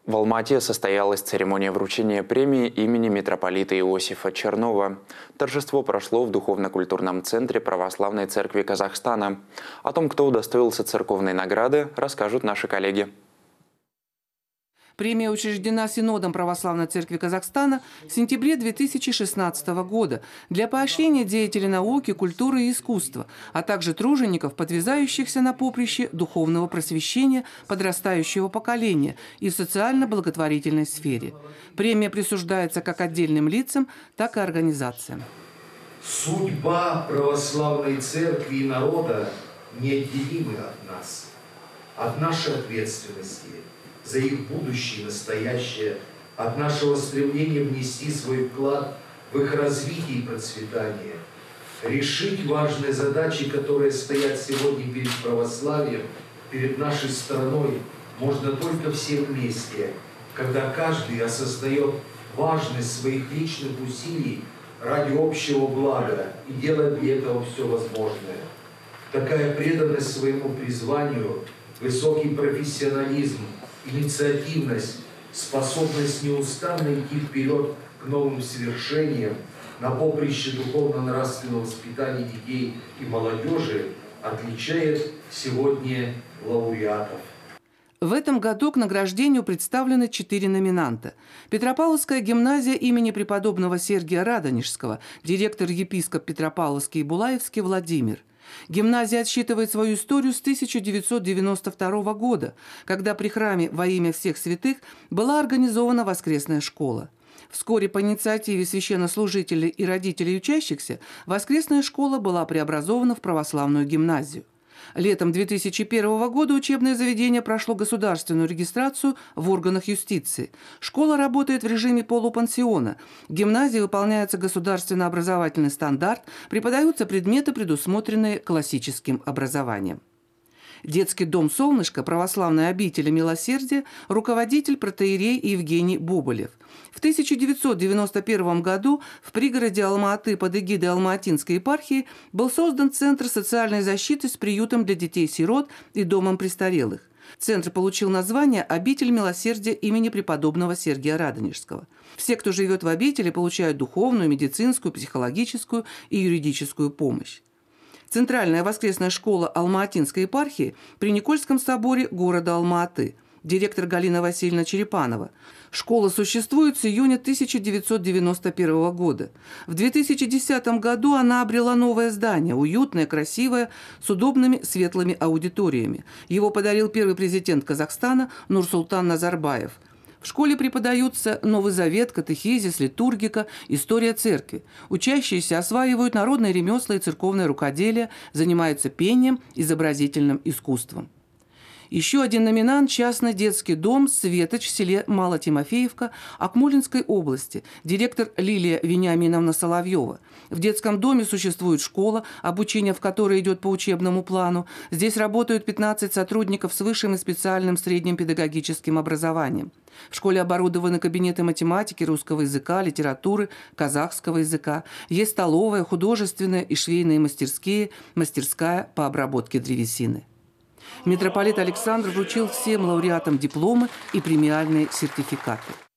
В Алма-Ате состоялась церемония вручения премии имени митрополита Иосифа Чернова. Торжество прошло в Духовно-культурном центре Православной Церкви Казахстана. О том, кто удостоился церковной награды, расскажут наши коллеги. Премия учреждена Синодом Православной Церкви Казахстана в сентябре 2016 года для поощрения деятелей науки, культуры и искусства, а также тружеников, подвязающихся на поприще духовного просвещения подрастающего поколения и в социально-благотворительной сфере. Премия присуждается как отдельным лицам, так и организациям. Судьба православной церкви и народа неотделимы от нас, от нашей ответственности за их будущее и настоящее, от нашего стремления внести свой вклад в их развитие и процветание, решить важные задачи, которые стоят сегодня перед православием, перед нашей страной, можно только все вместе, когда каждый осознает важность своих личных усилий ради общего блага и делает для этого все возможное. Такая преданность своему призванию, высокий профессионализм, инициативность, способность неустанно идти вперед к новым свершениям на поприще духовно-нравственного воспитания детей и молодежи отличает сегодня лауреатов. В этом году к награждению представлены 4 номинанта. Петропавловская гимназия имени преподобного Сергия Радонежского, директор-епископ Петропавловский и Булаевский Владимир. Гимназия отсчитывает свою историю с 1992 года, когда при храме во имя всех святых была организована воскресная школа. Вскоре по инициативе священнослужителей и родителей учащихся воскресная школа была преобразована в православную гимназию. Летом 2001 года учебное заведение прошло государственную регистрацию в органах юстиции. Школа работает в режиме полупансиона. В гимназии выполняется государственно-образовательный стандарт, преподаются предметы, предусмотренные классическим образованием. Детский дом «Солнышко» православной обители милосердия, руководитель протоиерей Евгений Боболев. В 1991 году в пригороде Алма-Аты под эгидой Алма-Атинской епархии был создан Центр социальной защиты с приютом для детей-сирот и домом престарелых. Центр получил название «Обитель милосердия имени преподобного Сергия Радонежского». Все, кто живет в обители, получают духовную, медицинскую, психологическую и юридическую помощь. Центральная воскресная школа Алма-Атинской епархии при Никольском соборе города Алма-Аты. Директор Галина Васильевна Черепанова. Школа существует с июня 1991 года. В 2010 году она обрела новое здание, уютное, красивое, с удобными светлыми аудиториями. Его подарил первый президент Казахстана Нурсултан Назарбаев. В школе преподаются Новый Завет, катехизис, литургика, история церкви. Учащиеся осваивают народные ремесла и церковное рукоделие, занимаются пением, изобразительным искусством. Еще один номинант – частный детский дом «Светоч» в селе Малотимофеевка Акмолинской области, директор Лилия Вениаминовна Соловьева. В детском доме существует школа, обучение в которой идет по учебному плану. Здесь работают 15 сотрудников с высшим и специальным средним педагогическим образованием. В школе оборудованы кабинеты математики, русского языка, литературы, казахского языка. Есть столовая, художественная и швейные мастерские, мастерская по обработке древесины. Митрополит Александр вручил всем лауреатам дипломы и премиальные сертификаты.